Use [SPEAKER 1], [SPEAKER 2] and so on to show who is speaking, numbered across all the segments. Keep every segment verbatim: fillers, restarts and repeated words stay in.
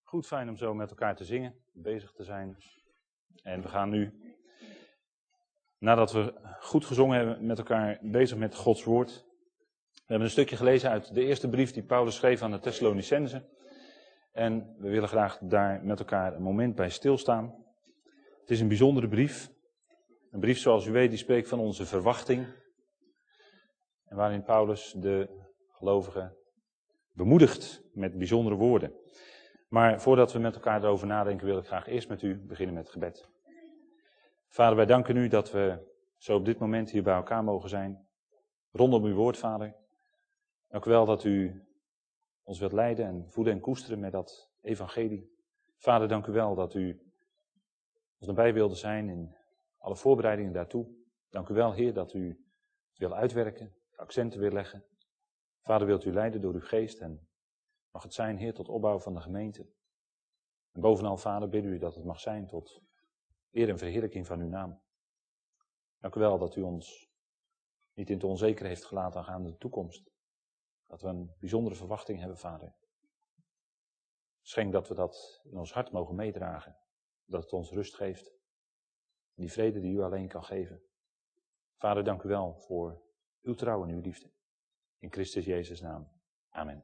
[SPEAKER 1] Goed fijn om zo met elkaar te zingen, bezig te zijn. En we gaan nu, nadat we goed gezongen hebben met elkaar, bezig met Gods woord. We hebben een stukje gelezen uit de eerste brief die Paulus schreef aan de Thessalonicenzen. En we willen graag daar met elkaar een moment bij stilstaan. Het is een bijzondere brief. Een brief, zoals u weet, die spreekt van onze verwachting. En waarin Paulus de gelovigen bemoedigt met bijzondere woorden. Maar voordat we met elkaar erover nadenken, wil ik graag eerst met u beginnen met gebed. Vader, wij danken u dat we zo op dit moment hier bij elkaar mogen zijn. Rondom uw woord, Vader. Dank u wel dat u ons wilt leiden en voeden en koesteren met dat evangelie. Vader, dank u wel dat u ons nabij wilde zijn in alle voorbereidingen daartoe. Dank u wel, Heer, dat u het wil uitwerken, accenten wil leggen. Vader, wilt u leiden door uw geest en mag het zijn, Heer, tot opbouw van de gemeente. En bovenal, Vader, bidden u dat het mag zijn tot eer en verheerlijking van uw naam. Dank u wel dat u ons niet in te onzeker heeft gelaten aangaande de toekomst. Dat we een bijzondere verwachting hebben, Vader. Schenk dat we dat in ons hart mogen meedragen. Dat het ons rust geeft. En die vrede die u alleen kan geven. Vader, dank u wel voor uw trouw en uw liefde. In Christus Jezus' naam. Amen.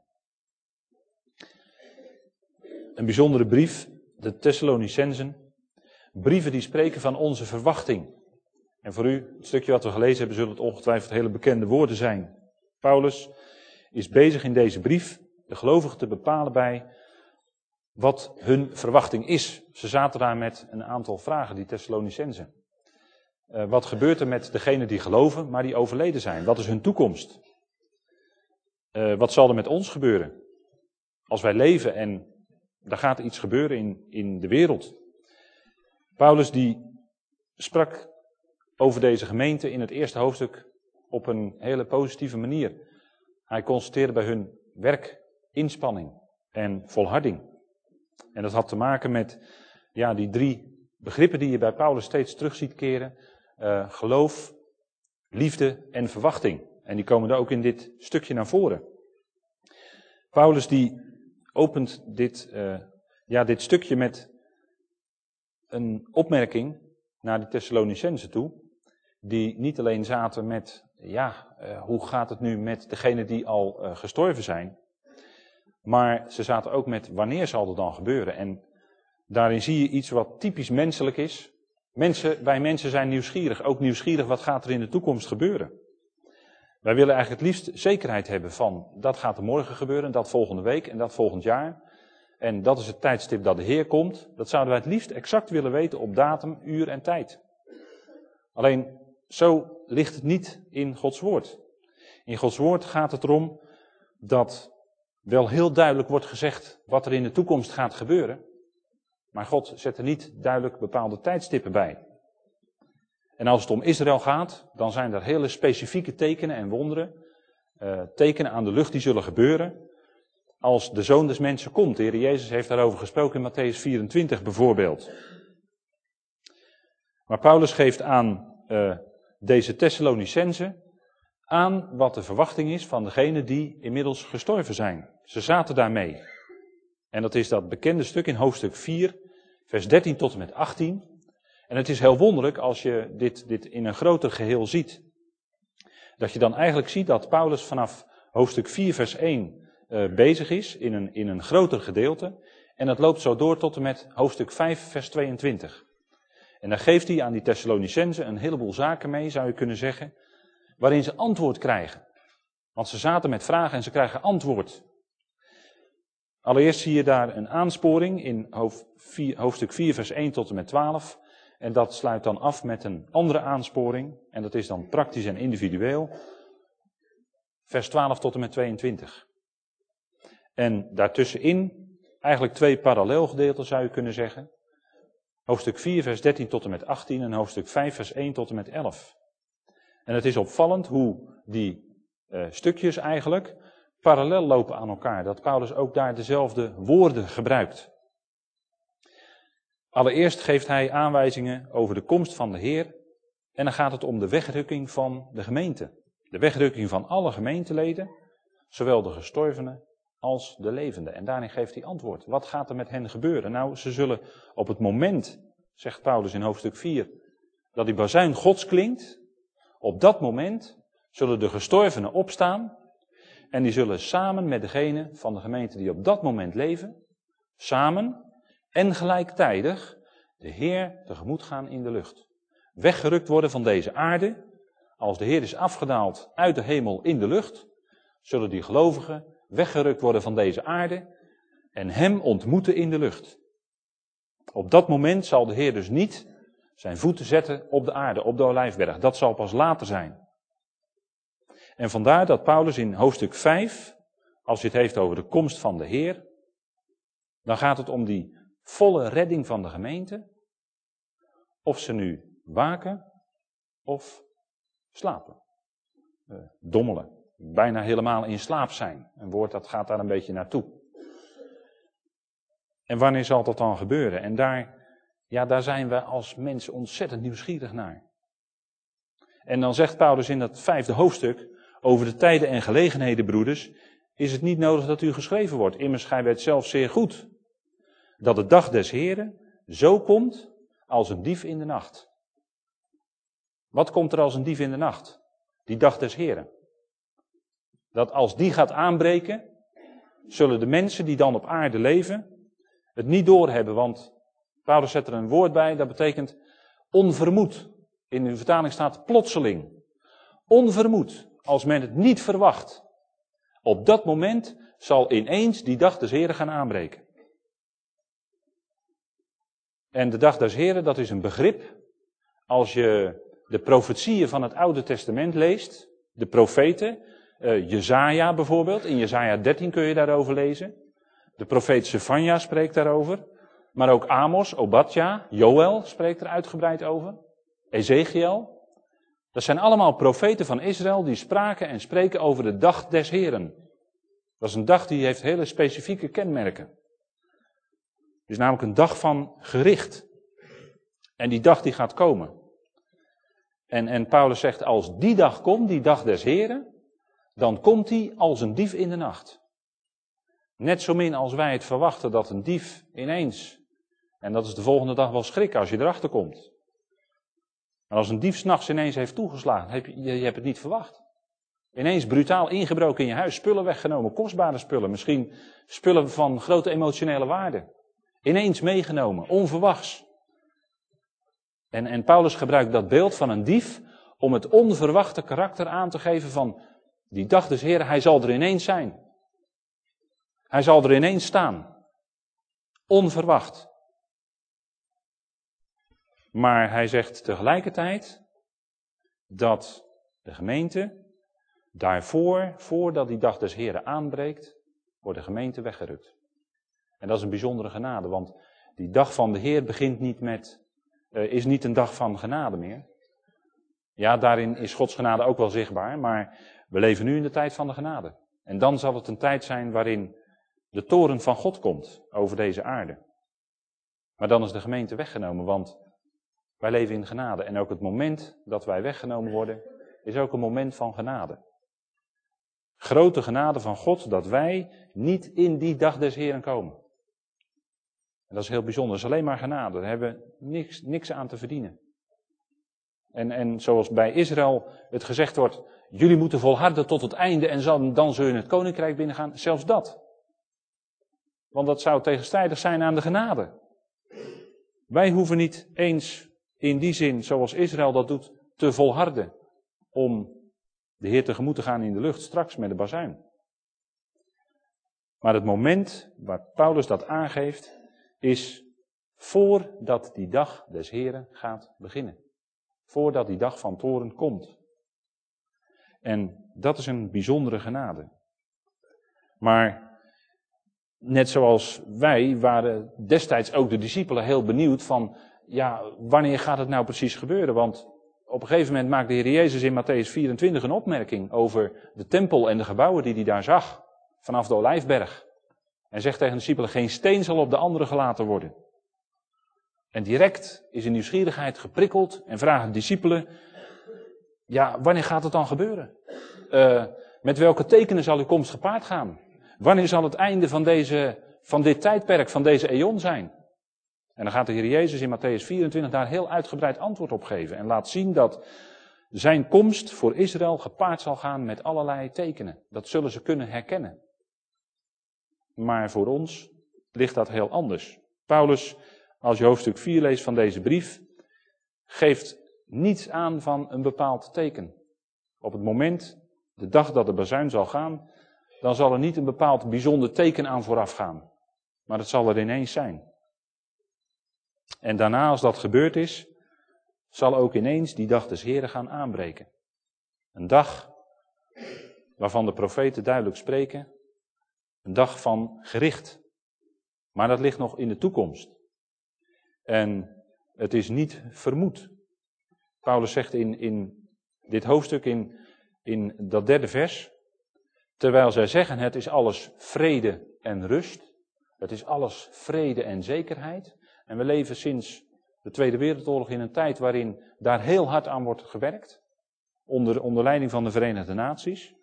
[SPEAKER 1] Een bijzondere brief, de Thessalonicenzen. Brieven die spreken van onze verwachting. En voor u, het stukje wat we gelezen hebben, zullen het ongetwijfeld hele bekende woorden zijn. Paulus is bezig in deze brief de gelovigen te bepalen bij wat hun verwachting is. Ze zaten daar met een aantal vragen, die Thessalonicenzen. Uh, wat gebeurt er met degenen die geloven, maar die overleden zijn? Wat is hun toekomst? Uh, wat zal er met ons gebeuren? Als wij leven en er gaat iets gebeuren in, in de wereld. Paulus die sprak over deze gemeente in het eerste hoofdstuk op een hele positieve manier. Hij constateerde bij hun werk, inspanning en volharding. En dat had te maken met ja, die drie begrippen die je bij Paulus steeds terug ziet keren. Uh, geloof, liefde en verwachting. En die komen er ook in dit stukje naar voren. Paulus die opent dit, uh, ja, dit stukje met een opmerking naar de Thessalonicenzen toe. Die niet alleen zaten met, ja, uh, hoe gaat het nu met degenen die al uh, gestorven zijn. Maar ze zaten ook met, wanneer zal het dan gebeuren? En daarin zie je iets wat typisch menselijk is. Mensen, wij mensen zijn nieuwsgierig, ook nieuwsgierig wat gaat er in de toekomst gebeuren. Wij willen eigenlijk het liefst zekerheid hebben van, dat gaat er morgen gebeuren, dat volgende week en dat volgend jaar. En dat is het tijdstip dat de Heer komt. Dat zouden wij het liefst exact willen weten op datum, uur en tijd. Alleen, zo ligt het niet in Gods woord. In Gods woord gaat het erom dat wel heel duidelijk wordt gezegd wat er in de toekomst gaat gebeuren. Maar God zet er niet duidelijk bepaalde tijdstippen bij. En als het om Israël gaat, dan zijn er hele specifieke tekenen en wonderen. Uh, tekenen aan de lucht die zullen gebeuren. Als de Zoon des Mensen komt. De Heer Jezus heeft daarover gesproken in Matthäus vierentwintig bijvoorbeeld. Maar Paulus geeft aan uh, deze Thessalonicenzen aan wat de verwachting is van degenen die inmiddels gestorven zijn. Ze zaten daarmee. En dat is dat bekende stuk in hoofdstuk vier, vers dertien tot en met achttien. En het is heel wonderlijk als je dit, dit in een groter geheel ziet. Dat je dan eigenlijk ziet dat Paulus vanaf hoofdstuk vier, vers één uh, bezig is in een, in een groter gedeelte. En dat loopt zo door tot en met hoofdstuk vijf, vers tweeëntwintig. En dan geeft hij aan die Thessalonicenzen een heleboel zaken mee, zou je kunnen zeggen, waarin ze antwoord krijgen. Want ze zaten met vragen en ze krijgen antwoord. Allereerst zie je daar een aansporing in hoofdstuk vier, vers één tot en met twaalf. En dat sluit dan af met een andere aansporing. En dat is dan praktisch en individueel. Vers twaalf tot en met tweeëntwintig. En daartussenin eigenlijk twee parallelgedeelten zou je kunnen zeggen. Hoofdstuk vier, vers dertien tot en met achttien en hoofdstuk vijf, vers één tot en met elf. En het is opvallend hoe die uh, stukjes eigenlijk parallel lopen aan elkaar. Dat Paulus ook daar dezelfde woorden gebruikt. Allereerst geeft hij aanwijzingen over de komst van de Heer. En dan gaat het om de wegrukking van de gemeente. De wegrukking van alle gemeenteleden. Zowel de gestorvenen als de levenden. En daarin geeft hij antwoord. Wat gaat er met hen gebeuren? Nou, ze zullen op het moment, zegt Paulus in hoofdstuk vier, dat die bazuin Gods klinkt, op dat moment zullen de gestorvenen opstaan en die zullen samen met degenen van de gemeente die op dat moment leven, samen en gelijktijdig de Heer tegemoet gaan in de lucht. Weggerukt worden van deze aarde. Als de Heer is afgedaald uit de hemel in de lucht, zullen die gelovigen weggerukt worden van deze aarde en hem ontmoeten in de lucht. Op dat moment zal de Heer dus niet zijn voeten zetten op de aarde, op de Olijfberg. Dat zal pas later zijn. En vandaar dat Paulus in hoofdstuk vijf, als hij het heeft over de komst van de Heer, dan gaat het om die volle redding van de gemeente. Of ze nu waken of slapen. Uh, dommelen. Bijna helemaal in slaap zijn. Een woord dat gaat daar een beetje naartoe. En wanneer zal dat dan gebeuren? En daar, ja, daar zijn we als mensen ontzettend nieuwsgierig naar. En dan zegt Paulus in dat vijfde hoofdstuk over de tijden en gelegenheden, broeders, is het niet nodig dat u geschreven wordt. Immers gij weet zelf zeer goed dat de dag des Heren zo komt als een dief in de nacht. Wat komt er als een dief in de nacht? Die dag des Heren. Dat als die gaat aanbreken, zullen de mensen die dan op aarde leven het niet doorhebben. Want Paulus zet er een woord bij, dat betekent onvermoed. In uw vertaling staat plotseling. Onvermoed, als men het niet verwacht. Op dat moment zal ineens die dag des Heren gaan aanbreken. En de dag des Heren, dat is een begrip. Als je de profetieën van het Oude Testament leest, de profeten, uh, Jezaja bijvoorbeeld, in Jezaja dertien kun je daarover lezen. De profeet Sefanja spreekt daarover. Maar ook Amos, Obadja, Joël spreekt er uitgebreid over. Ezekiel. Dat zijn allemaal profeten van Israël die spraken en spreken over de dag des Heren. Dat is een dag die heeft hele specifieke kenmerken. Het is namelijk een dag van gericht. En die dag die gaat komen. En, en Paulus zegt, als die dag komt, die dag des Heren, dan komt die als een dief in de nacht. Net zo min als wij het verwachten dat een dief ineens, en dat is de volgende dag wel schrikken als je erachter komt. Maar als een dief 's nachts ineens heeft toegeslagen, heb je, je, je hebt het niet verwacht. Ineens brutaal ingebroken in je huis, spullen weggenomen, kostbare spullen, misschien spullen van grote emotionele waarde. Ineens meegenomen, onverwachts. En, en Paulus gebruikt dat beeld van een dief om het onverwachte karakter aan te geven van die dag des Heren, hij zal er ineens zijn. Hij zal er ineens staan. Onverwacht. Maar hij zegt tegelijkertijd dat de gemeente daarvoor, voordat die dag des Heren aanbreekt, wordt de gemeente weggerukt. En dat is een bijzondere genade, want die dag van de Heer begint niet met, uh, is niet een dag van genade meer. Ja, daarin is Gods genade ook wel zichtbaar, maar we leven nu in de tijd van de genade. En dan zal het een tijd zijn waarin de toren van God komt over deze aarde. Maar dan is de gemeente weggenomen, want wij leven in genade. En ook het moment dat wij weggenomen worden, is ook een moment van genade. Grote genade van God dat wij niet in die dag des Heren komen. En dat is heel bijzonder. Dat is alleen maar genade. Daar hebben we niks, niks aan te verdienen. En, en zoals bij Israël het gezegd wordt, jullie moeten volharden tot het einde en dan, dan zul je het koninkrijk binnengaan. Zelfs dat. Want dat zou tegenstrijdig zijn aan de genade. Wij hoeven niet eens in die zin, zoals Israël dat doet, te volharden om de Heer tegemoet te gaan in de lucht straks met de bazuin. Maar het moment waar Paulus dat aangeeft, is voordat die dag des Heren gaat beginnen. Voordat die dag van toren komt. En dat is een bijzondere genade. Maar net zoals wij waren destijds ook de discipelen heel benieuwd van, ja, wanneer gaat het nou precies gebeuren? Want op een gegeven moment maakt de Heer Jezus in Matthäus vierentwintig een opmerking over de tempel en de gebouwen die hij daar zag, vanaf de Olijfberg. En zegt tegen de discipelen, geen steen zal op de andere gelaten worden. En direct is in nieuwsgierigheid geprikkeld en vragen de discipelen, ja, wanneer gaat het dan gebeuren? Uh, met welke tekenen zal uw komst gepaard gaan? Wanneer zal het einde van, deze, van dit tijdperk, van deze eon zijn? En dan gaat de Heer Jezus in Matthäus vierentwintig daar heel uitgebreid antwoord op geven. En laat zien dat zijn komst voor Israël gepaard zal gaan met allerlei tekenen. Dat zullen ze kunnen herkennen. Maar voor ons ligt dat heel anders. Paulus, als je hoofdstuk vier leest van deze brief, geeft niets aan van een bepaald teken. Op het moment, de dag dat de bazuin zal gaan, dan zal er niet een bepaald bijzonder teken aan vooraf gaan. Maar het zal er ineens zijn. En daarna, als dat gebeurd is, zal ook ineens die dag des Heren gaan aanbreken. Een dag waarvan de profeten duidelijk spreken. Een dag van gericht. Maar dat ligt nog in de toekomst. En het is niet vermoed. Paulus zegt in, in dit hoofdstuk, in, in dat derde vers. Terwijl zij zeggen, het is alles vrede en rust. Het is alles vrede en zekerheid. En we leven sinds de Tweede Wereldoorlog in een tijd waarin daar heel hard aan wordt gewerkt. Onder, onder leiding van de Verenigde Naties.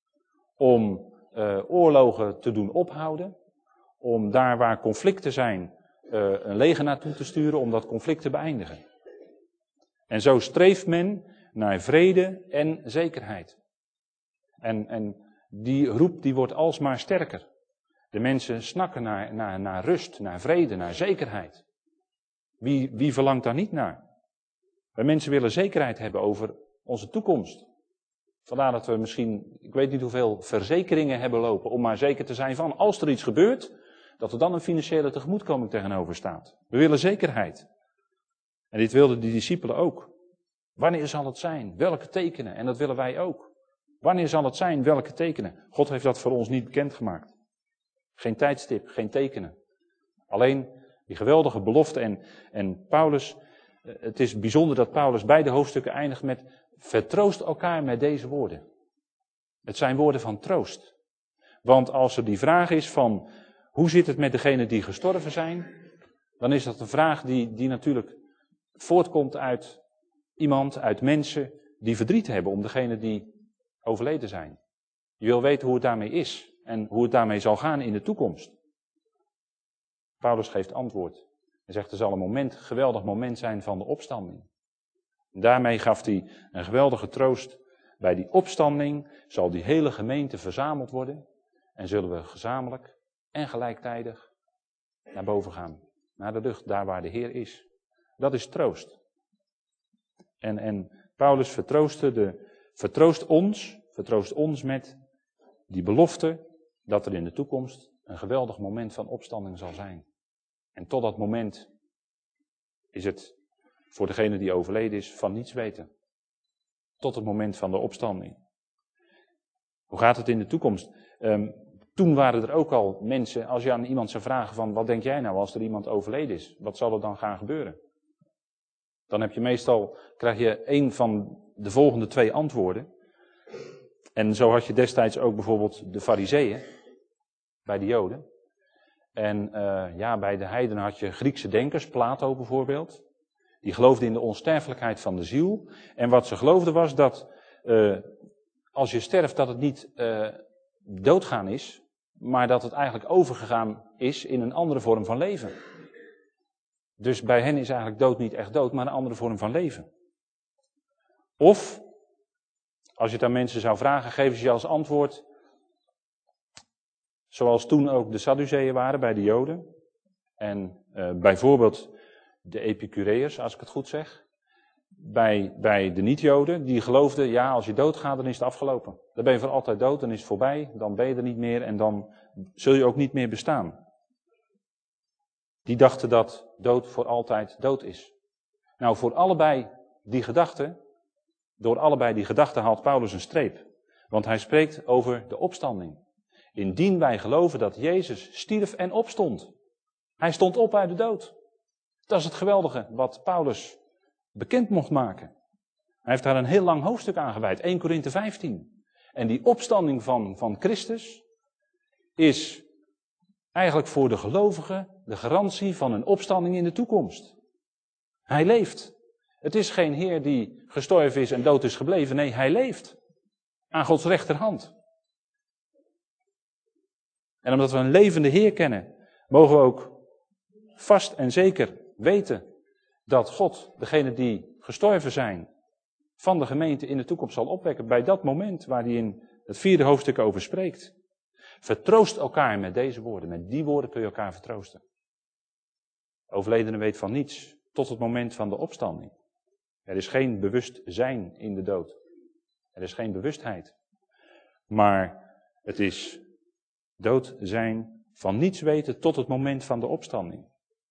[SPEAKER 1] Om uh, oorlogen te doen ophouden. Om daar waar conflicten zijn uh, een leger naartoe te sturen om dat conflict te beëindigen. En zo streeft men naar vrede en zekerheid. En, en die roep die wordt alsmaar sterker. De mensen snakken naar, naar, naar rust, naar vrede, naar zekerheid. Wie, wie verlangt daar niet naar? Wij mensen willen zekerheid hebben over onze toekomst. Vandaar dat we misschien, ik weet niet hoeveel verzekeringen hebben lopen om maar zeker te zijn van, als er iets gebeurt, dat er dan een financiële tegemoetkoming tegenover staat. We willen zekerheid. En dit wilden die discipelen ook. Wanneer zal het zijn? Welke tekenen? En dat willen wij ook. Wanneer zal het zijn? Welke tekenen? God heeft dat voor ons niet bekendgemaakt. Geen tijdstip, geen tekenen. Alleen die geweldige belofte. En, en Paulus, het is bijzonder dat Paulus beide hoofdstukken eindigt met vertroost elkaar met deze woorden. Het zijn woorden van troost. Want als er die vraag is van hoe zit het met degenen die gestorven zijn, dan is dat een vraag die, die natuurlijk voortkomt uit iemand, uit mensen die verdriet hebben om degenen die overleden zijn. Je wil weten hoe het daarmee is en hoe het daarmee zal gaan in de toekomst. Paulus geeft antwoord. Hij zegt er zal een moment, geweldig moment zijn van de opstanding. En daarmee gaf hij een geweldige troost. Bij die opstanding zal die hele gemeente verzameld worden en zullen we gezamenlijk en gelijktijdig naar boven gaan. Naar de lucht, daar waar de Heer is. Dat is troost. En, en Paulus vertroostte de, vertroost ons, vertroost ons met die belofte dat er in de toekomst een geweldig moment van opstanding zal zijn. En tot dat moment is het voor degene die overleden is van niets weten. Tot het moment van de opstanding. Hoe gaat het in de toekomst? Um, toen waren er ook al mensen, als je aan iemand zou vragen van wat denk jij nou als er iemand overleden is? Wat zal er dan gaan gebeuren? Dan heb je meestal, krijg je één van de volgende twee antwoorden. En zo had je destijds ook bijvoorbeeld de Farizeeën, bij de Joden. En uh, ja, bij de heidenen had je Griekse denkers, Plato bijvoorbeeld. Die geloofden in de onsterfelijkheid van de ziel. En wat ze geloofden was dat uh, als je sterft dat het niet uh, doodgaan is, maar dat het eigenlijk overgegaan is in een andere vorm van leven. Dus bij hen is eigenlijk dood niet echt dood, maar een andere vorm van leven. Of, als je het aan mensen zou vragen, geven ze je als antwoord, zoals toen ook de Sadduceeën waren bij de Joden. En uh, bijvoorbeeld de Epicureërs, als ik het goed zeg. Bij, bij de niet-Joden, die geloofden, ja, als je doodgaat, dan is het afgelopen. Dan ben je voor altijd dood, dan is het voorbij, dan ben je er niet meer en dan zul je ook niet meer bestaan. Die dachten dat dood voor altijd dood is. Nou, voor allebei die gedachten, door allebei die gedachten haalt Paulus een streep. Want hij spreekt over de opstanding. Indien wij geloven dat Jezus stierf en opstond. Hij stond op uit de dood. Dat is het geweldige wat Paulus bekend mocht maken. Hij heeft daar een heel lang hoofdstuk aan gewijd, Eerste Korinthe vijftien. En die opstanding van, van Christus is eigenlijk voor de gelovigen de garantie van een opstanding in de toekomst. Hij leeft. Het is geen Heer die gestorven is en dood is gebleven. Nee, hij leeft. Aan Gods rechterhand. En omdat we een levende Heer kennen, mogen we ook vast en zeker weten dat God, degene die gestorven zijn, van de gemeente in de toekomst zal opwekken. Bij dat moment waar hij in het vierde hoofdstuk over spreekt. Vertroost elkaar met deze woorden. Met die woorden kun je elkaar vertroosten. De overledene weet van niets tot het moment van de opstanding. Er is geen bewustzijn in de dood. Er is geen bewustheid. Maar het is dood zijn, van niets weten tot het moment van de opstanding.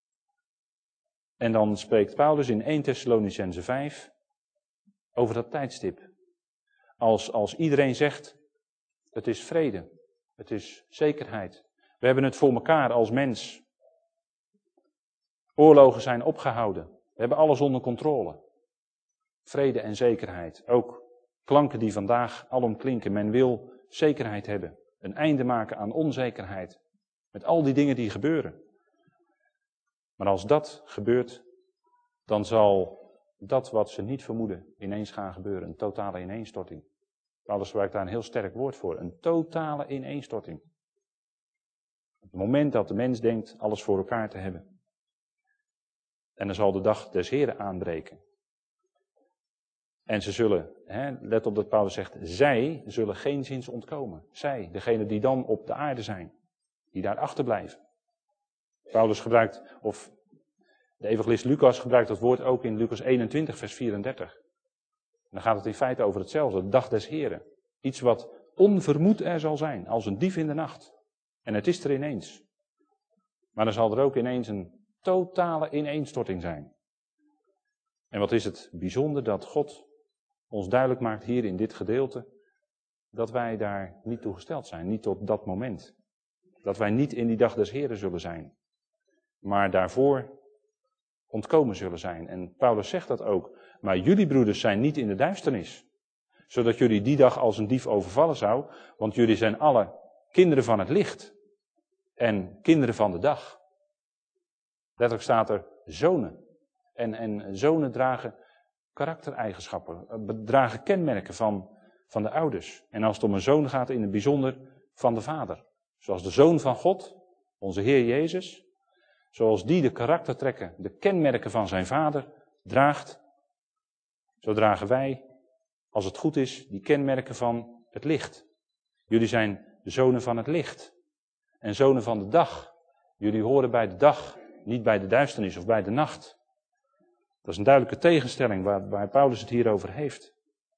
[SPEAKER 1] En dan spreekt Paulus in eerste Thessalonicenzen vijf over dat tijdstip. Als, als iedereen zegt, het is vrede, het is zekerheid. We hebben het voor elkaar als mens. Oorlogen zijn opgehouden. We hebben alles onder controle. Vrede en zekerheid. Ook klanken die vandaag alom klinken. Men wil zekerheid hebben. Een einde maken aan onzekerheid. Met al die dingen die gebeuren. Maar als dat gebeurt, dan zal dat wat ze niet vermoeden ineens gaan gebeuren. Een totale ineenstorting. Paulus gebruikt daar een heel sterk woord voor. Een totale ineenstorting. Op het moment dat de mens denkt alles voor elkaar te hebben. En dan zal de dag des Heren aanbreken. En ze zullen, hè, let op dat Paulus zegt, zij zullen geenszins ontkomen. Zij, degene die dan op de aarde zijn. Die daar achterblijven. Paulus gebruikt, of de evangelist Lucas gebruikt dat woord ook in Lucas eenentwintig vers vierendertig. En dan gaat het in feite over hetzelfde, de dag des Heren. Iets wat onvermoed er zal zijn, als een dief in de nacht. En het is er ineens. Maar dan zal er ook ineens een totale ineenstorting zijn. En wat is het bijzonder dat God ons duidelijk maakt hier in dit gedeelte, dat wij daar niet toe gesteld zijn, niet tot dat moment. Dat wij niet in die dag des Heren zullen zijn, maar daarvoor ontkomen zullen zijn. En Paulus zegt dat ook. Maar jullie broeders zijn niet in de duisternis, zodat jullie die dag als een dief overvallen zou, want jullie zijn alle kinderen van het licht en kinderen van de dag. Letterlijk staat er zonen. En, en zonen dragen karaktereigenschappen, dragen kenmerken van, van de ouders. En als het om een zoon gaat, in het bijzonder van de vader. Zoals de Zoon van God, onze Heer Jezus, zoals die de karaktertrekken, de kenmerken van zijn vader draagt, zo dragen wij, als het goed is, die kenmerken van het licht. Jullie zijn de zonen van het licht en zonen van de dag. Jullie horen bij de dag, niet bij de duisternis of bij de nacht. Dat is een duidelijke tegenstelling waar, waar Paulus het hier over heeft.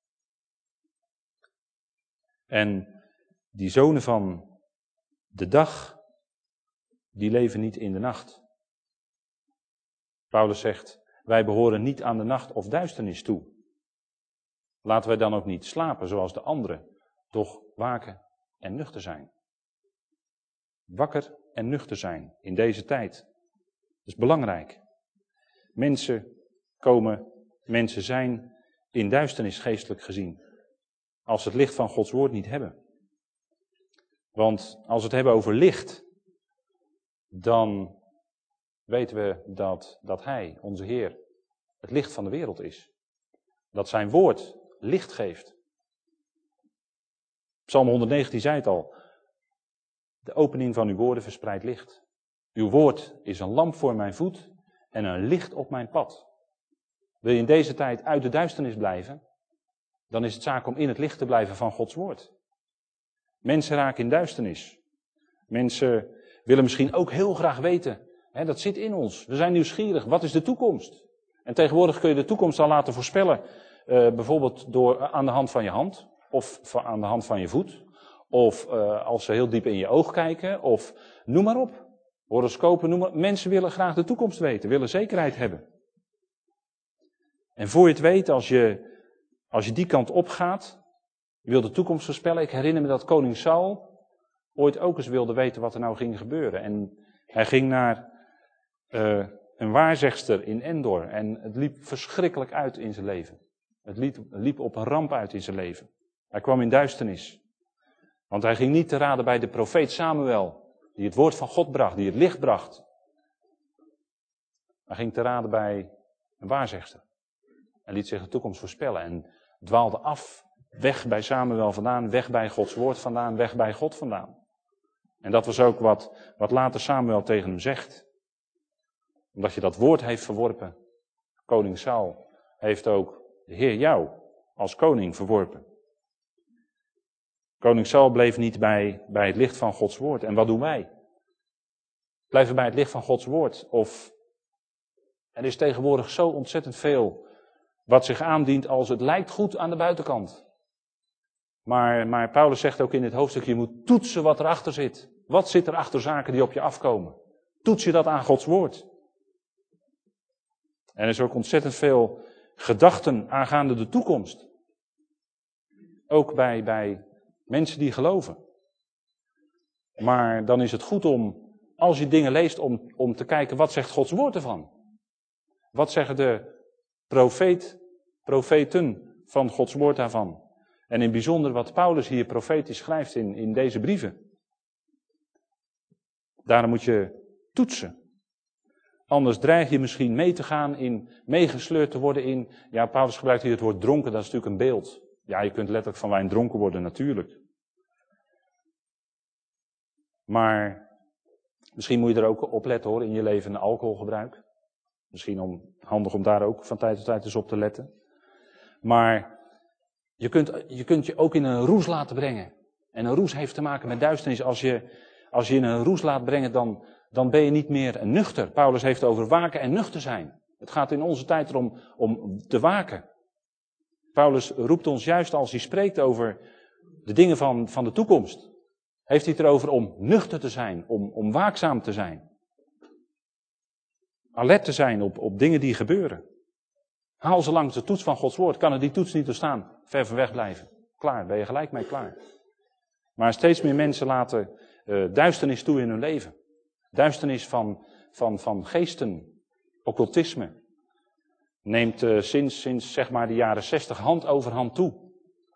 [SPEAKER 1] En die zonen van de dag, die leven niet in de nacht. Paulus zegt, wij behoren niet aan de nacht of duisternis toe. Laten wij dan ook niet slapen zoals de anderen, doch waken en nuchter zijn. Wakker en nuchter zijn in deze tijd. Dat is belangrijk. Mensen komen, mensen zijn in duisternis geestelijk gezien. Als ze het licht van Gods woord niet hebben. Want als we het hebben over licht, dan weten we dat, dat Hij, onze Heer, het licht van de wereld is. Dat zijn woord licht geeft. Psalm honderddegentien zei het al. De opening van uw woorden verspreidt licht. Uw woord is een lamp voor mijn voet en een licht op mijn pad. Wil je in deze tijd uit de duisternis blijven, dan is het zaak om in het licht te blijven van Gods woord. Mensen raken in duisternis. Mensen willen misschien ook heel graag weten, hè, dat zit in ons. We zijn nieuwsgierig, wat is de toekomst? En tegenwoordig kun je de toekomst al laten voorspellen, uh, bijvoorbeeld door, uh, aan de hand van je hand, of aan de hand van je voet, of uh, als ze heel diep in je oog kijken, of noem maar op. Horoscopen, noem maar. Mensen willen graag de toekomst weten, willen zekerheid hebben. En voor je het weet, als je, als je die kant op gaat, je wil de toekomst voorspellen. Ik herinner me dat koning Saul ooit ook eens wilde weten wat er nou ging gebeuren. En hij ging naar uh, een waarzegster in Endor en het liep verschrikkelijk uit in zijn leven. Het liep, liep op een ramp uit in zijn leven. Hij kwam in duisternis. Want hij ging niet te raden bij de profeet Samuel, die het woord van God bracht, die het licht bracht. Hij ging te raden bij een waarzegster. En liet zich de toekomst voorspellen en dwaalde af. Weg bij Samuel vandaan, weg bij Gods woord vandaan, weg bij God vandaan. En dat was ook wat, wat later Samuel tegen hem zegt. Omdat je dat woord heeft verworpen. Koning Saul heeft ook de Heer jou als koning verworpen. Koning Saul bleef niet bij, bij het licht van Gods woord. En wat doen wij? Blijven bij het licht van Gods woord? Of er is tegenwoordig zo ontzettend veel wat zich aandient als het lijkt goed aan de buitenkant. Maar, maar Paulus zegt ook in dit hoofdstuk, je moet toetsen wat erachter zit. Wat zit er achter zaken die op je afkomen? Toets je dat aan Gods woord? En er is ook ontzettend veel gedachten aangaande de toekomst. Ook bij, bij mensen die geloven. Maar dan is het goed om, als je dingen leest, om, om te kijken, wat zegt Gods woord ervan? Wat zeggen de profeet, profeten van Gods woord daarvan? En in het bijzonder wat Paulus hier profetisch schrijft in, in deze brieven. Daarom moet je toetsen. Anders dreig je misschien mee te gaan in, meegesleurd te worden in, ja, Paulus gebruikt hier het woord dronken, dat is natuurlijk een beeld. Ja, je kunt letterlijk van wijn dronken worden, natuurlijk. Maar misschien moet je er ook op letten hoor, in je leven alcoholgebruik. Misschien om, handig om daar ook van tijd tot tijd eens op te letten. Maar je kunt, je kunt je ook in een roes laten brengen. En een roes heeft te maken met duisternis. Als je, als je in een roes laat brengen, dan, dan ben je niet meer nuchter. Paulus heeft het over waken en nuchter zijn. Het gaat in onze tijd erom om te waken. Paulus roept ons juist als hij spreekt over de dingen van, van de toekomst. Heeft hij het erover om nuchter te zijn, om, om waakzaam te zijn. Alert te zijn op, op dingen die gebeuren. Haal ze langs de toets van Gods woord. Kan er die toets niet doorstaan? Ver van weg blijven. Klaar, ben je gelijk mee klaar. Maar steeds meer mensen laten uh, duisternis toe in hun leven. Duisternis van, van, van geesten, occultisme. Neemt uh, sinds, sinds zeg maar de jaren zestig hand over hand toe.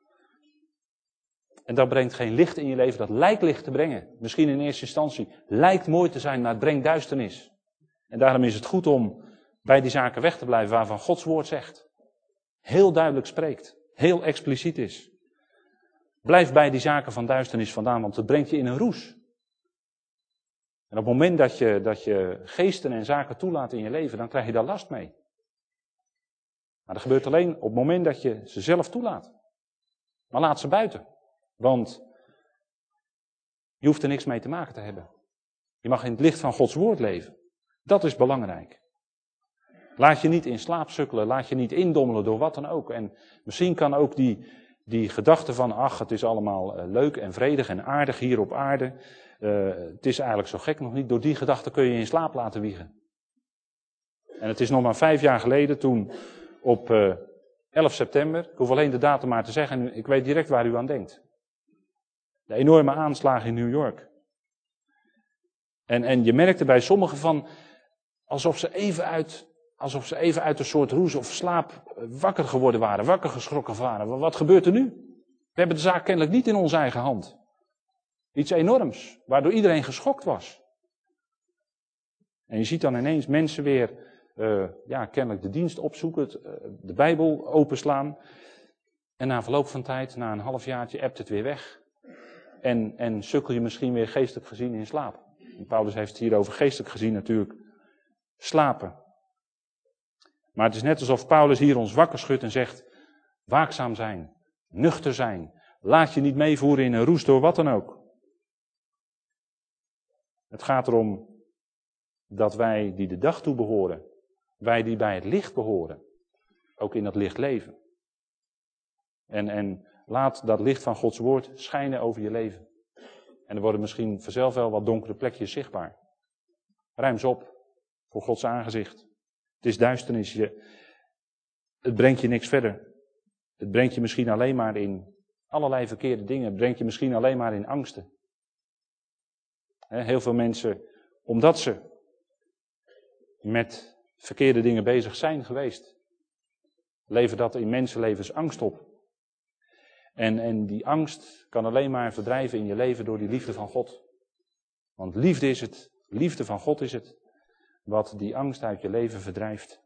[SPEAKER 1] En dat brengt geen licht in je leven, dat lijkt licht te brengen. Misschien in eerste instantie lijkt mooi te zijn, maar het brengt duisternis. En daarom is het goed om bij die zaken weg te blijven waarvan Gods woord zegt. Heel duidelijk spreekt, heel expliciet is. Blijf bij die zaken van duisternis vandaan, want het brengt je in een roes. En op het moment dat je, dat je geesten en zaken toelaat in je leven, dan krijg je daar last mee. Maar dat gebeurt alleen op het moment dat je ze zelf toelaat. Maar laat ze buiten. Want je hoeft er niks mee te maken te hebben. Je mag in het licht van Gods woord leven. Dat is belangrijk. Laat je niet in slaap sukkelen, laat je niet indommelen door wat dan ook. En misschien kan ook die, die gedachte van, ach, het is allemaal uh, leuk en vredig en aardig hier op aarde. Uh, het is eigenlijk zo gek nog niet. Door die gedachte kun je in slaap laten wiegen. En het is nog maar vijf jaar geleden toen op uh, elf september, ik hoef alleen de datum maar te zeggen en ik weet direct waar u aan denkt. De enorme aanslagen in New York. En, en je merkte bij sommigen van, alsof ze even uit, alsof ze even uit een soort roes of slaap wakker geworden waren, wakker geschrokken waren. Wat gebeurt er nu? We hebben de zaak kennelijk niet in onze eigen hand. Iets enorms, waardoor iedereen geschokt was. En je ziet dan ineens mensen weer, uh, ja, kennelijk de dienst opzoeken, het, uh, de Bijbel openslaan. En na verloop van tijd, na een halfjaartje, ebt het weer weg. En, en sukkel je misschien weer geestelijk gezien in slaap. En Paulus heeft het hier over geestelijk gezien natuurlijk slapen. Maar het is net alsof Paulus hier ons wakker schudt en zegt, waakzaam zijn, nuchter zijn. Laat je niet meevoeren in een roes door wat dan ook. Het gaat erom dat wij die de dag toe behoren, wij die bij het licht behoren, ook in dat licht leven. En, en laat dat licht van Gods woord schijnen over je leven. En er worden misschien vanzelf wel wat donkere plekjes zichtbaar. Ruim ze op voor Gods aangezicht. Het is duisternis. Je, het brengt je niks verder. Het brengt je misschien alleen maar in allerlei verkeerde dingen. Het brengt je misschien alleen maar in angsten. Heel veel mensen, omdat ze met verkeerde dingen bezig zijn geweest, levert dat in mensenlevens angst op. En, en die angst kan alleen maar verdrijven in je leven door die liefde van God. Want liefde is het, liefde van God is het, wat die angst uit je leven verdrijft.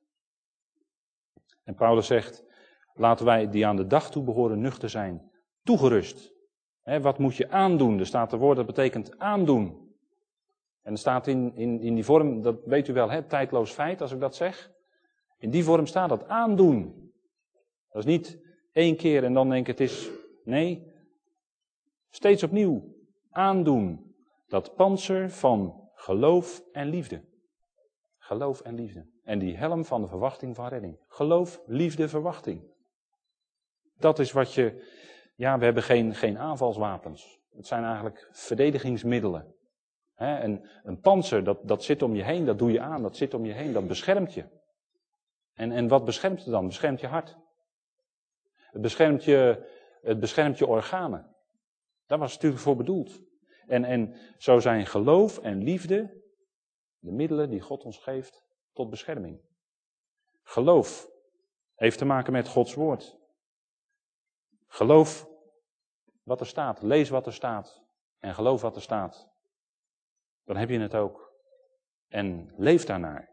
[SPEAKER 1] En Paulus zegt, laten wij die aan de dag toe behoren nuchter zijn, toegerust He, wat moet je aandoen? Er staat een woord dat betekent aandoen. En er staat in, in, in die vorm, dat weet u wel, hè, tijdloos feit als ik dat zeg. In die vorm staat dat aandoen. Dat is niet één keer en dan denk ik het is, nee, steeds opnieuw aandoen. Dat pantser van geloof en liefde. Geloof en liefde. En die helm van de verwachting van redding. Geloof, liefde, verwachting. Dat is wat je, ja, we hebben geen, geen aanvalswapens. Het zijn eigenlijk verdedigingsmiddelen. He, een, een pantser, dat, dat zit om je heen, dat doe je aan, dat zit om je heen, dat beschermt je. En, en wat beschermt het dan? Het beschermt je hart. Het beschermt je, het beschermt je organen. Daar was het natuurlijk voor bedoeld. En, en zo zijn geloof en liefde de middelen die God ons geeft tot bescherming. Geloof heeft te maken met Gods woord. Geloof wat er staat, lees wat er staat en geloof wat er staat. Dan heb je het ook. En leef daarnaar.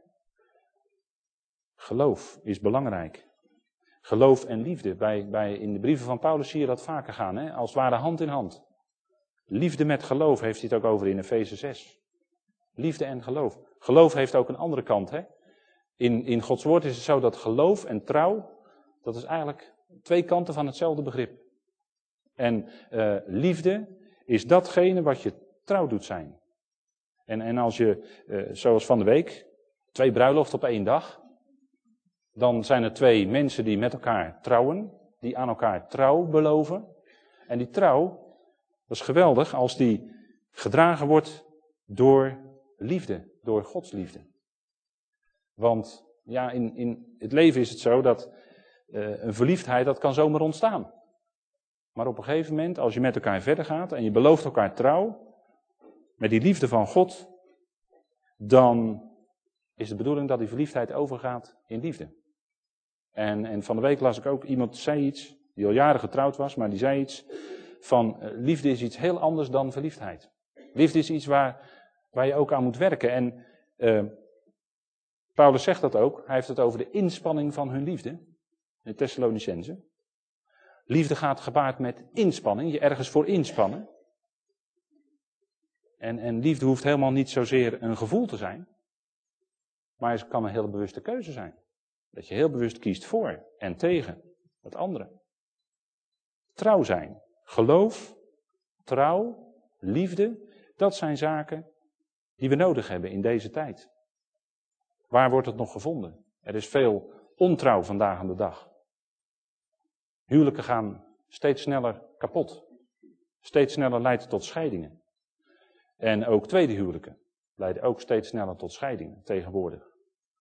[SPEAKER 1] Geloof is belangrijk. Geloof en liefde. Bij, bij, in de brieven van Paulus zie je dat vaker gaan, hè? Als het ware hand in hand. Liefde met geloof heeft hij het ook over in Efeze zes. Liefde en geloof. Geloof heeft ook een andere kant. Hè? In, in Gods woord is het zo dat geloof en trouw, dat is eigenlijk twee kanten van hetzelfde begrip. En uh, liefde is datgene wat je trouw doet zijn. En, en als je, uh, zoals van de week, twee bruiloften op één dag, dan zijn er twee mensen die met elkaar trouwen, die aan elkaar trouw beloven. En die trouw, dat is geweldig als die gedragen wordt door liefde, door Gods liefde. Want ja, in, in het leven is het zo dat uh, een verliefdheid, dat kan zomaar ontstaan. Maar op een gegeven moment, als je met elkaar verder gaat en je belooft elkaar trouw, met die liefde van God, dan is de bedoeling dat die verliefdheid overgaat in liefde. En, en van de week las ik ook, iemand zei iets, die al jaren getrouwd was, maar die zei iets van, uh, liefde is iets heel anders dan verliefdheid. Liefde is iets waar, waar je ook aan moet werken. En uh, Paulus zegt dat ook, hij heeft het over de inspanning van hun liefde, in Thessalonicenzen. Liefde gaat gepaard met inspanning, je ergens voor inspannen. En, en liefde hoeft helemaal niet zozeer een gevoel te zijn, maar het kan een hele bewuste keuze zijn. Dat je heel bewust kiest voor en tegen het andere. Trouw zijn, geloof, trouw, liefde, dat zijn zaken die we nodig hebben in deze tijd. Waar wordt het nog gevonden? Er is veel ontrouw vandaag aan de dag. Huwelijken gaan steeds sneller kapot. Steeds sneller leidt tot scheidingen. En ook tweede huwelijken leiden ook steeds sneller tot scheidingen tegenwoordig.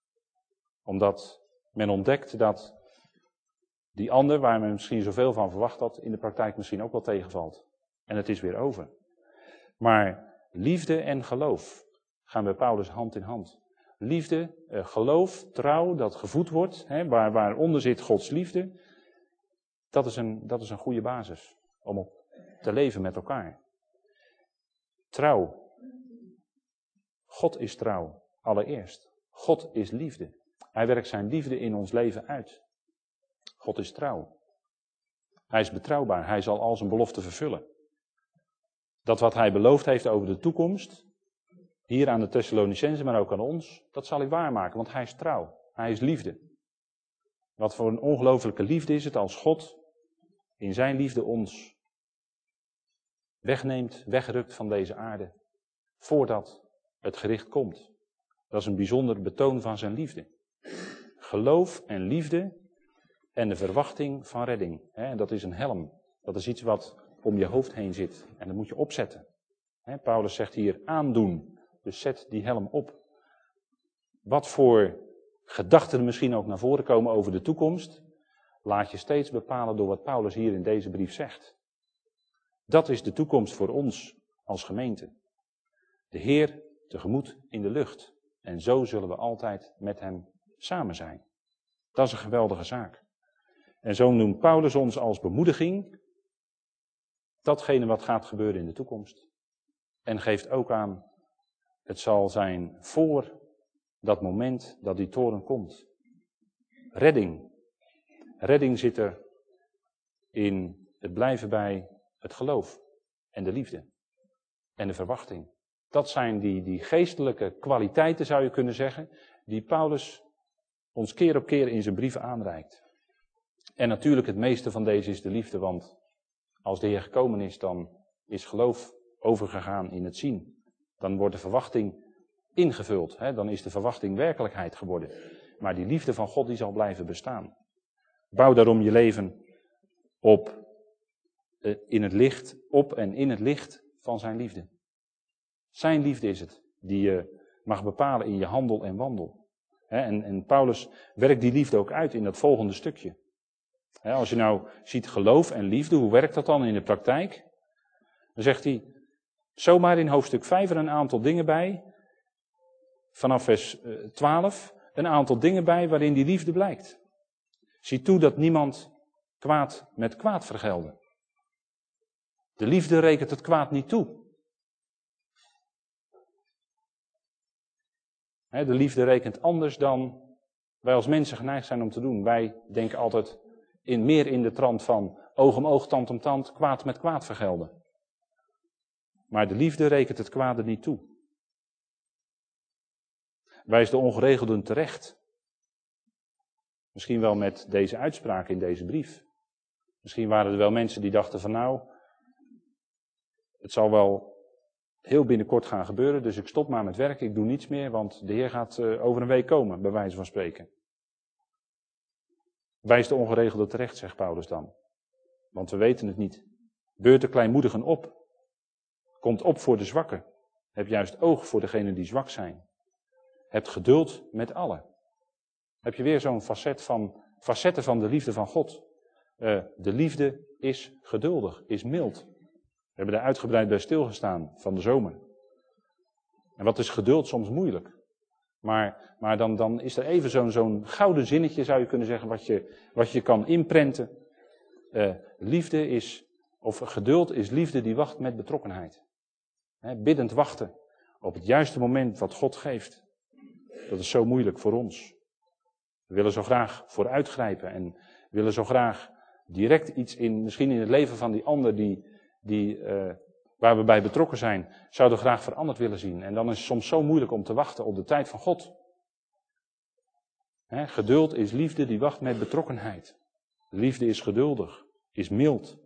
[SPEAKER 1] Omdat men ontdekt dat die ander, waar men misschien zoveel van verwacht had, in de praktijk misschien ook wel tegenvalt. En het is weer over. Maar liefde en geloof gaan bij Paulus hand in hand. Liefde, eh, geloof, trouw, dat gevoed wordt, hè, waar, waaronder zit Gods liefde, dat is, een, dat is een goede basis om op te leven met elkaar. Trouw. God is trouw, allereerst. God is liefde. Hij werkt zijn liefde in ons leven uit. God is trouw. Hij is betrouwbaar. Hij zal al zijn beloften vervullen. Dat wat hij beloofd heeft over de toekomst, hier aan de Thessalonicenzen, maar ook aan ons, dat zal hij waarmaken, want hij is trouw. Hij is liefde. Wat voor een ongelofelijke liefde is het als God in zijn liefde ons wegneemt, wegrukt van deze aarde, voordat het gericht komt. Dat is een bijzonder betoon van zijn liefde. Geloof en liefde en de verwachting van redding. He, dat is een helm. Dat is iets wat om je hoofd heen zit. En dat moet je opzetten. He, Paulus zegt hier aandoen. Dus zet die helm op. Wat voor gedachten er misschien ook naar voren komen over de toekomst, laat je steeds bepalen door wat Paulus hier in deze brief zegt. Dat is de toekomst voor ons als gemeente. De Heer tegemoet in de lucht. En zo zullen we altijd met hem samen zijn. Dat is een geweldige zaak. En zo noemt Paulus ons als bemoediging datgene wat gaat gebeuren in de toekomst. En geeft ook aan, het zal zijn voor dat moment dat die toren komt. Redding. Redding zit er in het blijven bij het geloof. en de liefde. En de verwachting. Dat zijn die, die geestelijke kwaliteiten, zou je kunnen zeggen, die Paulus ons keer op keer in zijn brieven aanreikt. En natuurlijk het meeste van deze is de liefde, want als de Heer gekomen is, dan is geloof overgegaan in het zien. Dan wordt de verwachting ingevuld, hè? Dan is de verwachting werkelijkheid geworden. Maar die liefde van God die zal blijven bestaan. Bouw daarom je leven op, uh, in het licht, op en in het licht van zijn liefde. Zijn liefde is het die je mag bepalen in je handel en wandel. Hè? En, en Paulus werkt die liefde ook uit in dat volgende stukje. Hè, als je nou ziet geloof en liefde, hoe werkt dat dan in de praktijk? Dan zegt hij, zomaar in hoofdstuk vijf er een aantal dingen bij, vanaf vers twaalf, een aantal dingen bij waarin die liefde blijkt. Zie toe dat niemand kwaad met kwaad vergelden. De liefde rekent het kwaad niet toe. Hè, de liefde rekent anders dan wij als mensen geneigd zijn om te doen. Wij denken altijd in, meer in de trant van oog om oog, tand om tand, kwaad met kwaad vergelden. Maar de liefde rekent het kwade niet toe. Wijst de ongeregelden terecht. Misschien wel met deze uitspraak in deze brief. Misschien waren er wel mensen die dachten van nou, het zal wel heel binnenkort gaan gebeuren, dus ik stop maar met werk, ik doe niets meer, want de Heer gaat uh, over een week komen, bij wijze van spreken. Wijst de ongeregelden terecht, zegt Paulus dan. Want we weten het niet. Beurt de kleinmoedigen op. Komt op voor de zwakken. Heb juist oog voor degenen die zwak zijn. Hebt geduld met allen. Heb je weer zo'n facet van, facetten van de liefde van God. Uh, de liefde is geduldig, is mild. We hebben daar uitgebreid bij stilgestaan van de zomer. En wat is geduld soms moeilijk. Maar, maar dan, dan is er even zo'n, zo'n gouden zinnetje, zou je kunnen zeggen, wat je, wat je kan inprenten. Uh, liefde is, of geduld is liefde die wacht met betrokkenheid. He, biddend wachten op het juiste moment wat God geeft. Dat is zo moeilijk voor ons. We willen zo graag vooruitgrijpen en willen zo graag direct iets in, misschien in het leven van die ander die, die, uh, waar we bij betrokken zijn, zouden graag veranderd willen zien. En dan is het soms zo moeilijk om te wachten op de tijd van God. He, geduld is liefde die wacht met betrokkenheid. Liefde is geduldig, is mild.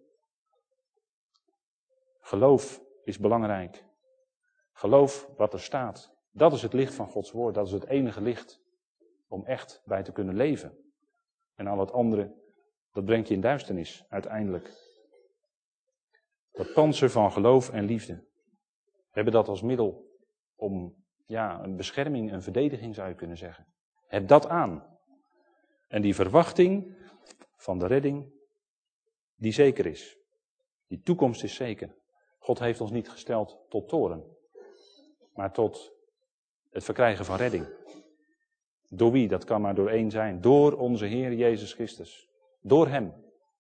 [SPEAKER 1] Geloof is belangrijk. Geloof wat er staat. Dat is het licht van Gods woord. Dat is het enige licht om echt bij te kunnen leven. En al het andere, dat brengt je in duisternis uiteindelijk. Dat pantser van geloof en liefde. We hebben dat als middel om, ja, een bescherming, een verdediging zou je kunnen zeggen. Heb dat aan. En die verwachting van de redding, die zeker is. Die toekomst is zeker. God heeft ons niet gesteld tot toorn, maar tot het verkrijgen van redding. Door wie? Dat kan maar door één zijn. Door onze Heer Jezus Christus. Door Hem.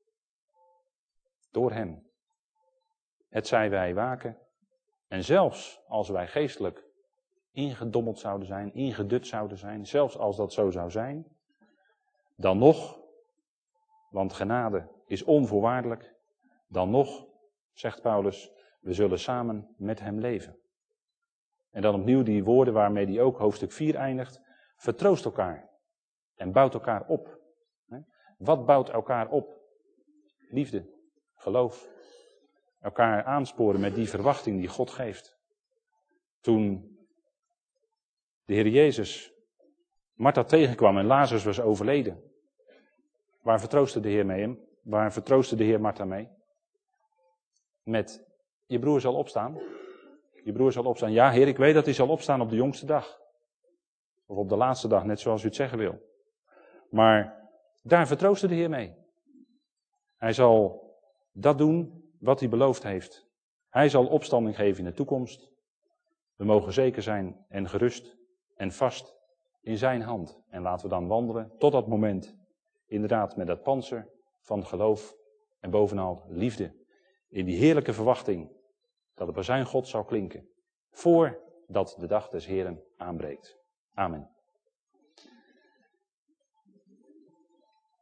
[SPEAKER 1] Door Hem. Het zij wij waken. En zelfs als wij geestelijk ingedommeld zouden zijn, ingedut zouden zijn, zelfs als dat zo zou zijn, dan nog, want genade is onvoorwaardelijk, dan nog, zegt Paulus, we zullen samen met Hem leven. En dan opnieuw die woorden waarmee hij ook hoofdstuk vier eindigt. Vertroost elkaar en bouwt elkaar op. Wat bouwt elkaar op? Liefde, geloof. Elkaar aansporen met die verwachting die God geeft. Toen de Heer Jezus Martha tegenkwam en Lazarus was overleden. Waar vertroostte de Heer mee hem? Waar vertroostte de Heer Martha mee? Met, je broer zal opstaan. Je broer zal opstaan. Ja, Heer, ik weet dat hij zal opstaan op de jongste dag. Of op de laatste dag, net zoals u het zeggen wil. Maar daar vertroostte de Heer mee. Hij zal dat doen wat hij beloofd heeft. Hij zal opstanding geven in de toekomst. We mogen zeker zijn en gerust en vast in zijn hand. En laten we dan wandelen tot dat moment. Inderdaad met dat pantser van geloof en bovenal liefde. In die heerlijke verwachting dat het bazuin God zal klinken. Voordat de dag des Heeren aanbreekt. Amen.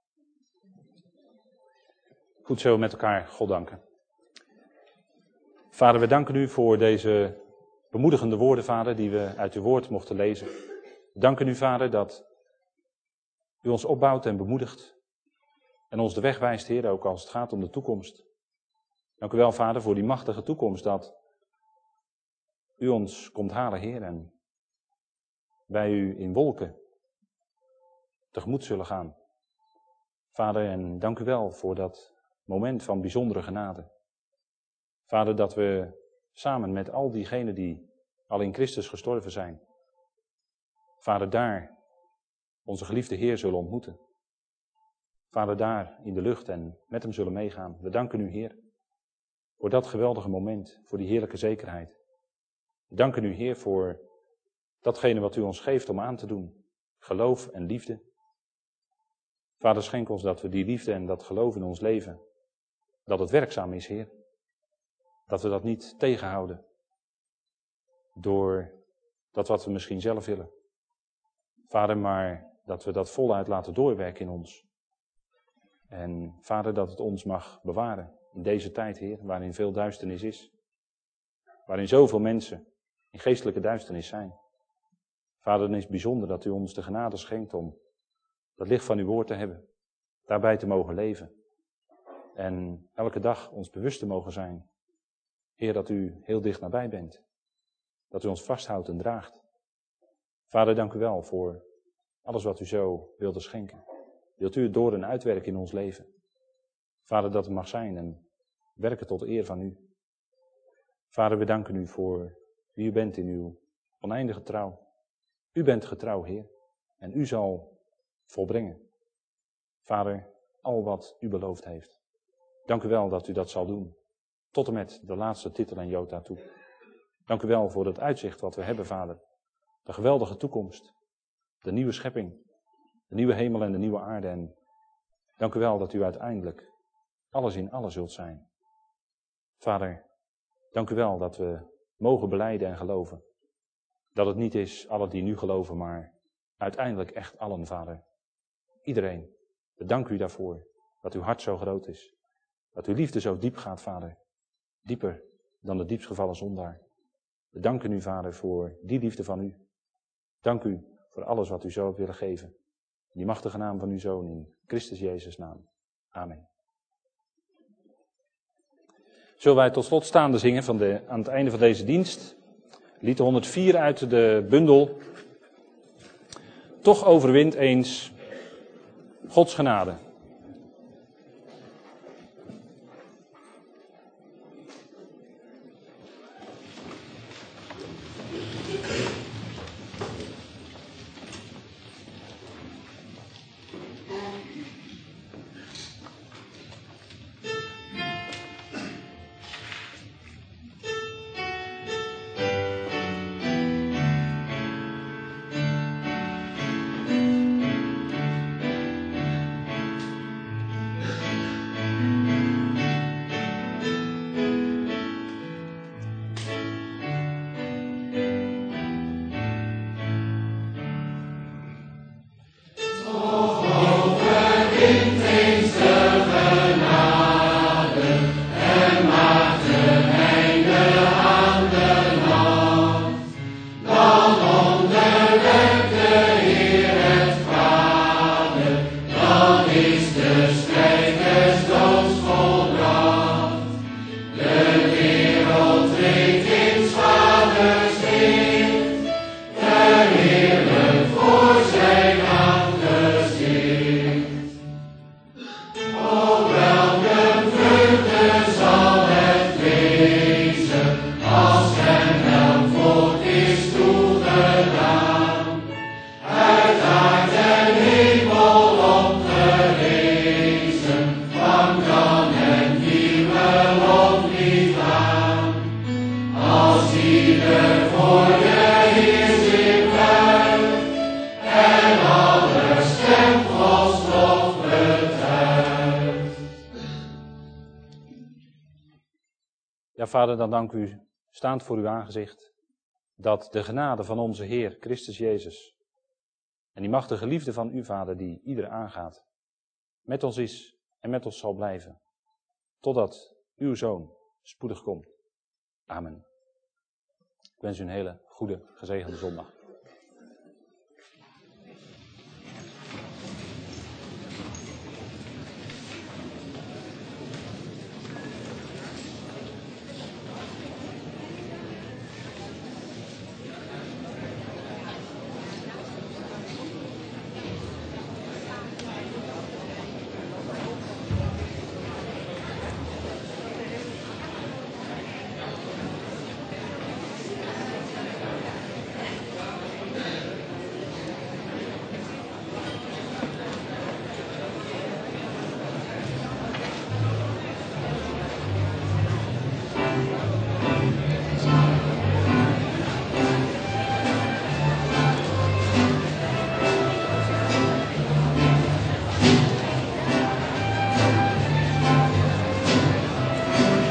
[SPEAKER 1] Goed zo met elkaar God danken. Vader, we danken u voor deze bemoedigende woorden, Vader, die we uit uw woord mochten lezen. We danken u, Vader, dat u ons opbouwt en bemoedigt en ons de weg wijst, Heer, ook als het gaat om de toekomst. Dank u wel, Vader, voor die machtige toekomst dat u ons komt halen, Heer, en wij u in wolken tegemoet zullen gaan. Vader, en dank u wel voor dat moment van bijzondere genade. Vader, dat we samen met al diegenen die al in Christus gestorven zijn, Vader, daar onze geliefde Heer zullen ontmoeten. Vader, daar in de lucht en met hem zullen meegaan. We danken u, Heer, voor dat geweldige moment, voor die heerlijke zekerheid. We danken u, Heer, voor datgene wat u ons geeft om aan te doen. Geloof en liefde. Vader, schenk ons dat we die liefde en dat geloof in ons leven, dat het werkzaam is, Heer. Dat we dat niet tegenhouden door dat wat we misschien zelf willen. Vader, maar dat we dat voluit laten doorwerken in ons. En Vader, dat het ons mag bewaren in deze tijd, Heer, waarin veel duisternis is. Waarin zoveel mensen in geestelijke duisternis zijn. Vader, dan is het bijzonder dat u ons de genade schenkt om dat licht van uw woord te hebben. Daarbij te mogen leven. En elke dag ons bewust te mogen zijn. Heer, dat u heel dicht nabij bent. Dat u ons vasthoudt en draagt. Vader, dank u wel voor alles wat u zo wilde schenken. Wilt u het door en uitwerken in ons leven. Vader, dat het mag zijn en werken tot eer van u. Vader, we danken u voor wie u bent in uw oneindige trouw. U bent getrouw, Heer, en u zal volbrengen. Vader, al wat u beloofd heeft. Dank u wel dat u dat zal doen. Tot en met de laatste titel en jota toe. Dank u wel voor het uitzicht wat we hebben, Vader. De geweldige toekomst. De nieuwe schepping. De nieuwe hemel en de nieuwe aarde. En dank u wel dat u uiteindelijk alles in alles zult zijn. Vader, dank u wel dat we mogen belijden en geloven. Dat het niet is allen die nu geloven, maar uiteindelijk echt allen, Vader. Iedereen. We danken u daarvoor. Dat uw hart zo groot is. Dat uw liefde zo diep gaat, Vader. Dieper dan de diepst gevallen zondaar. We danken u, Vader, voor die liefde van u. Dank u voor alles wat u zo hebt willen geven. In die machtige naam van uw Zoon, in Christus Jezus' naam. Amen. Zullen wij tot slot staande zingen van de, aan het einde van deze dienst. Lied honderdvier uit de bundel. Toch overwint eens Gods genade. Ja, Vader, dan dank u, staand voor uw aangezicht, dat de genade van onze Heer Christus Jezus en die machtige liefde van u, Vader, die ieder aangaat, met ons is en met ons zal blijven, totdat uw Zoon spoedig komt. Amen. Ik wens u een hele goede, gezegende zondag.